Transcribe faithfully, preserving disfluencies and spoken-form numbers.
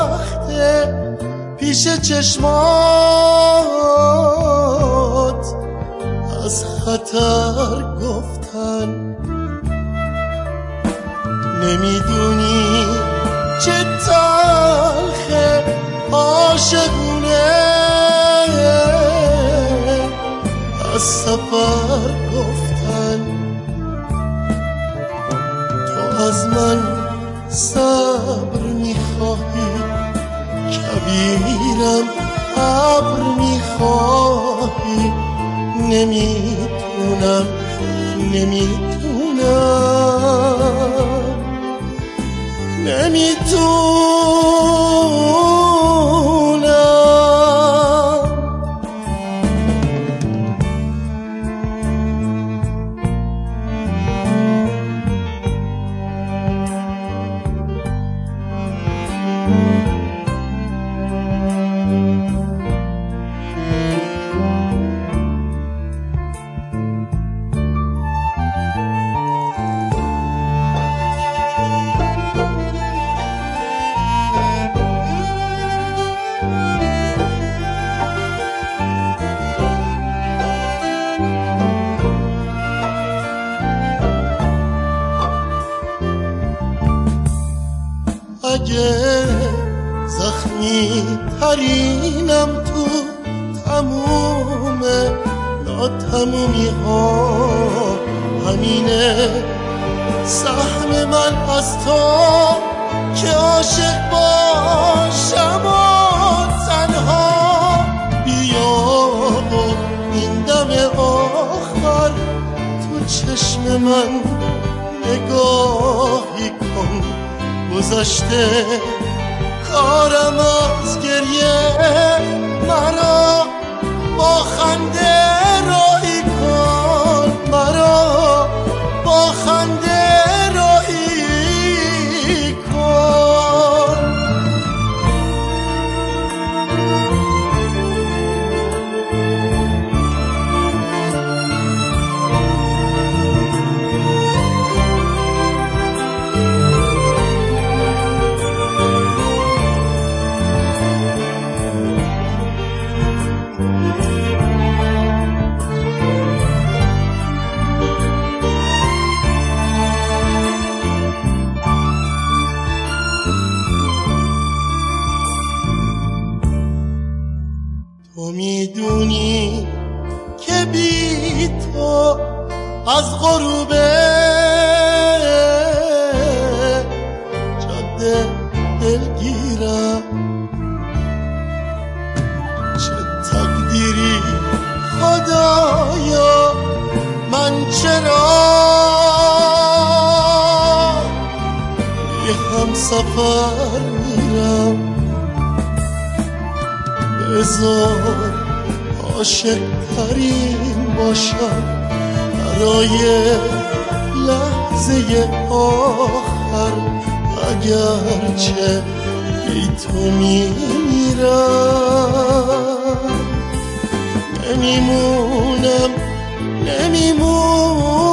وقته پیش چشمات از خطر گفتن. نمیدونی چه تلخه عاشقونه از سفر گفتن. تو از من صبر میخواهی کبیرم ابر میخواهی. نمیتونم نمیتونم نمیتونم اگه زخمی ترینم تو تموم ناتمومی ها همینه سهم من از تو که عاشق باشم و تنها. بیا و این دم آخر تو چشم من نگاهی کن. گذشته کارم از گریه مرا با خنده راهی کن. مرا با خنده راهی کن. تو میدونی که بی تو از غروب جاده دلگیرم. چه تقدیری خدایا من چرا بی هم سفر میرم. بذار عاشق ترین باشم برای لحظه آخر. اگرچه بی تو میمیرم نمیمونم نمیمونم